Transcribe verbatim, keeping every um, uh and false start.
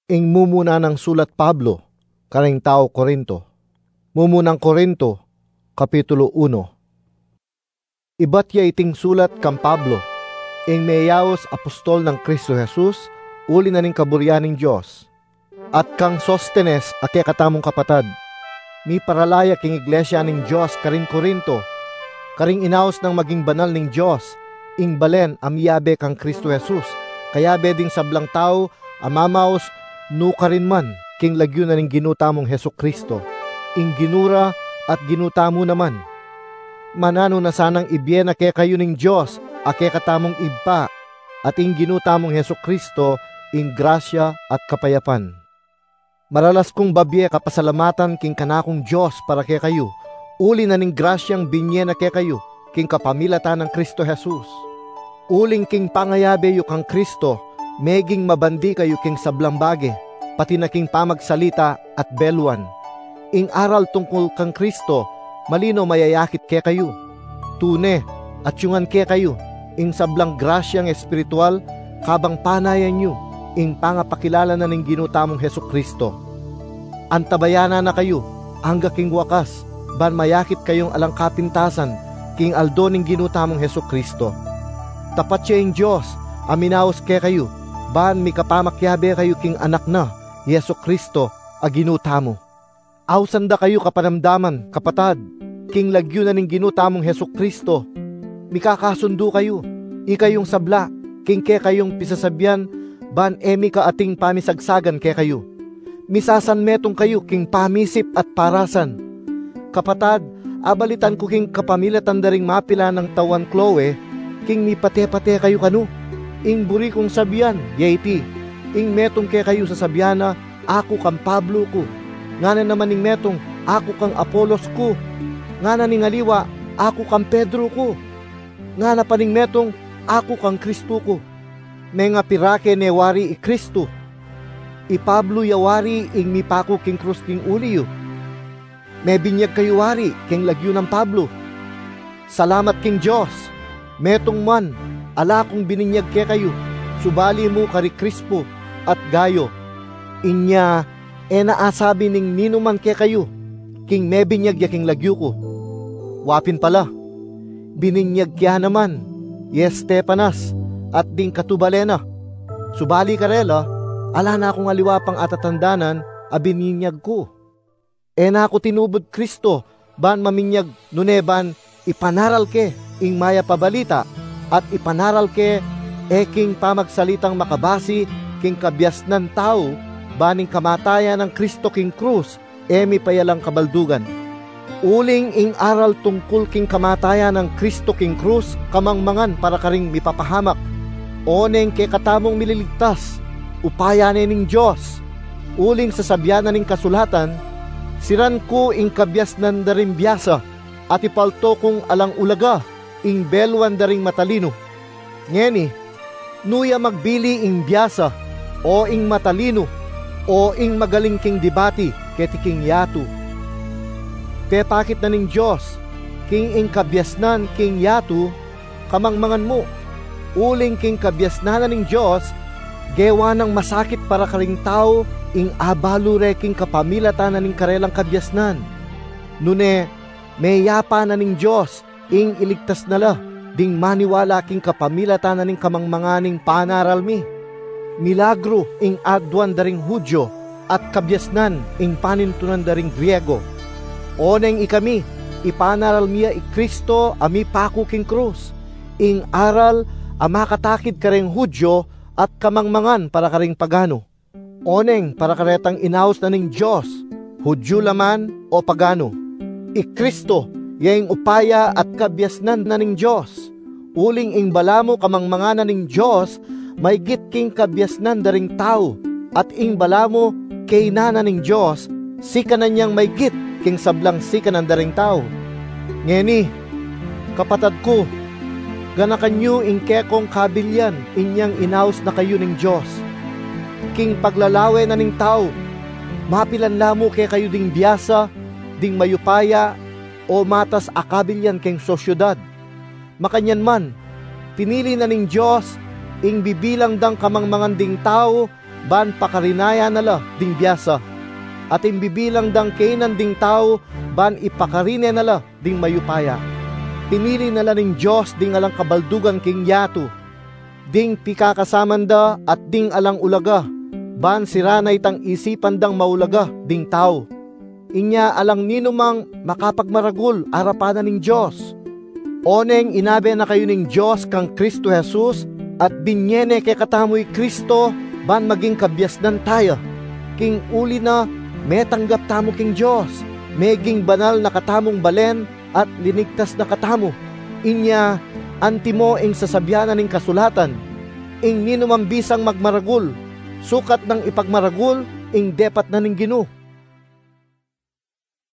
Ing mumuna ng sulat Pablo, kareng tao Korinto. Mumunang Korinto, Kapitulo uno. Ibat ya iting sulat kang Pablo, ing mayayawos apostol ng Kristo Jesus, uli na ning kaburyaning Diyos. At kang Sostenes, ake katamong kapatad, mi paralaya king iglesia ning Diyos karing Korinto, karing inaos ng maging banal ning Diyos, ing balen amiyabe kang Kristo Jesus, kaya beding sablang tao, amamaos, no karin man, king lagyo na ning ginuta mong Heso Kristo, ing ginura at ginuta mo naman. Manano na sanang ibyen ake kayo ning Diyos, ake katamong ibpa, at ing ginuta mong Heso Kristo, ing grasya at kapayapan. Maralas kong babye kapasalamatan king kanakong Diyos para ke kayo, uli na ning grasyang binye na ke kayo, king kapamilatan ng Kristo Jesus. Uling king pangayabe yu kang Kristo, meging mabandi kayo king sablambage, pati na king pamagsalita at beluan. Ing aral tungkol kang Kristo, malino mayayakit ke kayo. Tune, at yungan ke kayo, ing sablang grasyang espiritual, kabang panayan nyo, ing pangapakilala na ning ginutamong Heso Kristo. Antabayana na kayo, hangga king wakas, ban mayakit kayong alang kapintasan, king aldo ning ginutamong Heso Kristo. Tapat siya ing Diyos, aminaos ke kayo, ban mi kapamakyabe kayo king anak na, Yesu Kristo, aginutamo. Awsanda kayo kapanamdaman, kapatad, king lagyo na ning ginutamong Heso Kristo. Mikakasundo kayo, ikayong sabla, king ke kayong pisasabyan, ban emi ka ating pamisagsagan ke kayo. Misasan metong kayo king pamisip at parasan. Kapatad, abalitan ko king kapamilatan daring mapila ng tawan Chloe, king mi pate-pate kayo kanu. Ing buri kong sabihan, yaiti, ing metong ke kayo sa sabyana, ako kang Pablo ko. Ngana naman ning metong, ako kang Apolos ko. Ngana ning aliwa, ako kang Pedro ko. Ngana pa ning metong, ako kang Kristo ko. May nga pirake ne wari i Kristo. I Pablo yawari ing mipako king krus king uliyo. May binyag kayo wari king lagyo ng Pablo. Salamat king Diyos. Metong man, ala kong bininyag ke kayo, subali mo kari Crispo at Gayo. Inya, e naasabi ning ninuman ke kayo, king me binyag ya king lagyo ko. Wapin pala, bininyag kya naman, yes Stepanas, at ding katubalena. Subali karela, ala na akong aliwapang atatandanan, a bininyag ko. E na ako tinubod Kristo, ban maminyag nuneban, ipanaral ke, ing maya pabalita, at ipanaral ke, eking pamagsalitang makabasi, king kabyasnan tao, baning kamatayan ng Kristo king krus, emi payalang kabaldugan. Uling ing aral tungkol king kamatayan ng Kristo king krus, kamangmangan para karing mipapahamak. Oneng ke katamong mililigtas, upayanin ning Diyos. Uling sa sabyanan ning kasulatan, siran ko ing kabyasnan daring biyasa, at ipalto kong alang ulaga, ing beluan daring matalino. Ngeni, nuya magbili ing biyasa, o ing matalino, o ing magaling king debati, keti king yatu. Pepakit na ning Diyos, king ing kabyasnan king yatu, kamangmangan mo. Uling king kabyasnan na ning Diyos, gewa ng masakit para karing tao, ing abalure king kapamilatan na ning karelang kabyasnan. Nune, may yapa na ning Diyos, ing iligtas nala, ding maniwala king kapamilatan na ning kamangmanganing panaral mi. Milagro ing adwan daring Hudyo, at kabyasnan ing panintunan daring Griego. Oneng ikami, ipanaral miya i Kristo ami pako king krus. Ing aral, amakatakid kareng Hudyo, at kamangmangan para karing pagano. Oneng para karetang inaos na ning Diyos, Hudyo laman o pagano. I Kristo, yaing upaya at kabyasnan na ning Diyos. Uling ing balamo kamangmangan na ning Diyos, may git king kabyasnan daring tao, at ing balamo kay nana ning Diyos, sika na niyang may git king sablang sika ng daring tao. Ngeni, kapatad ko, ganakan nyo ing kekong kabilyan, inyang inaos na kayo ning Diyos. King paglalawe na ning tao, mapilan lamo kay kayo ding biyasa, ding mayupaya, o matas akabilyan keng sosyudad. Makanyan man, pinili na ning Diyos, ing bibilang dang kamangmangan ding tao, ban pakarinaya nala ding biyasa, at imbibilang dang kainan ding tao, ban ipakarine nala ding mayupaya. Pinili nala ning Diyos ding alang kabaldugan king yato, ding pikakasamanda at ding alang ulaga, ban siranay tang isipan dang maulaga ding tao. Inya alang ninumang makapagmaragul arapanan ning Diyos. Oneng inabe na kayo ning Diyos kang Kristo Jesus, at binyene kay katamoy Kristo, ban maging kabyasnan tayo. King uli na may tanggap tamo king Diyos, meging banal na katamong balen at linigtas na katamo. Inya antimo ing sasabyanan ning kasulatan, ing ninumang bisang magmaragul, sukat ng ipagmaragul ing depat na ning Gino.